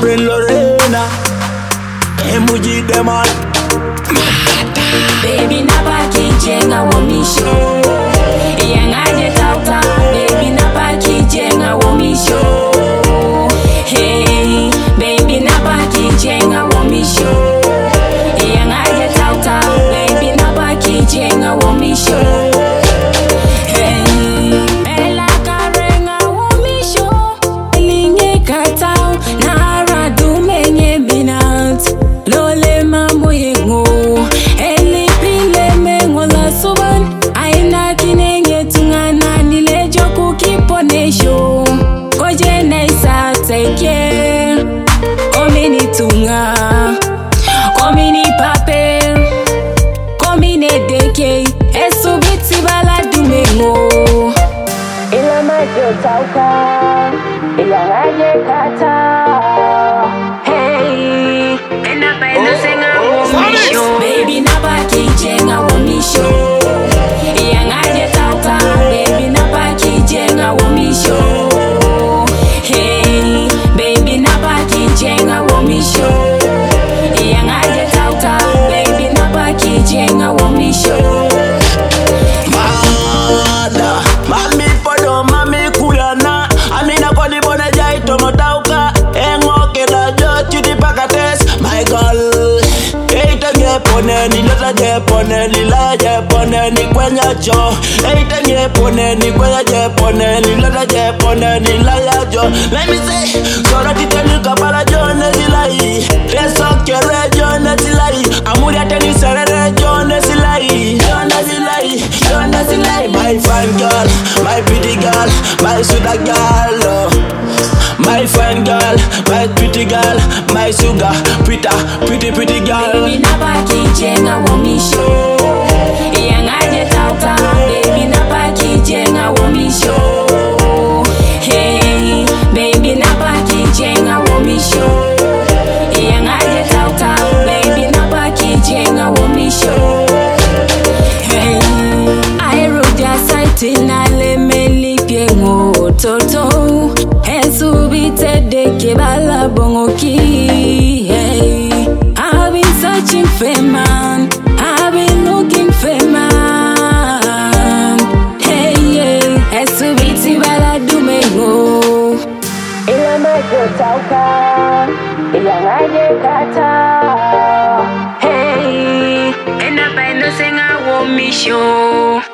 friend Lorena. Emuji Deman. Baby nabaki jenga womisho. Yangaje tauta. Baby nabaki jenga womisho. Hey, baby nabaki jenga womisho. Yangaje tauta. Baby nabaki jenga womisho. Hey, ela karenga womisho. Linge katao na radu menye binat. Lole mambo yengo. Elipile mengo la suban. Aina kinenge tungana nilejo kukiponesho. Koje naisa teke. Komini tunga. Komini pape. Komine deke. Esu biti bala dumengo. Ila majo tauka. Ila ngaje kata. Hey, enapa senga womisho. Baby nabaki jenga womisho. Ila ngaje tauka. Baby nabaki jenga womisho. Hey, baby nabaki jenga womisho. Ila ngaje tauka. Baby nabaki jenga womisho. Mada, mami podo, mami kuyana. Amina kwa di bone jai tomotauka. Engo keda jo chudi pakates, my girl. Eita ngepone ni lota jepone ni la jepone ni kwenya jo. Eita ngepone ni kwenya jepone ni lota jepone ni la ya jo. Let me say, sora titani kabala jone zilai. Reso kere jone zilai. Amuri ateni serere jone zilai. Jone zilai, jone zilai. My fine girl, my pretty girl, my sugar girl. Oh. My fine girl, my pretty girl, my sugar, pretty girl. Baby nabaki jenga womisho. Yangaje tauta. Baby nabaki jenga womisho. Hey, baby nabaki jenga womisho. Yangaje tauta. Baby nabaki jenga womisho. Hey, I rode your side in a lemeli piengo toto. Esu bite deke bala bongoki. Hey, I've been searching for a man. I've been looking for a man. Hey, yeah, esu bite bala dumengo. Ila majo tauka. Ila ngaje kata. Hey, enapa senga womisho.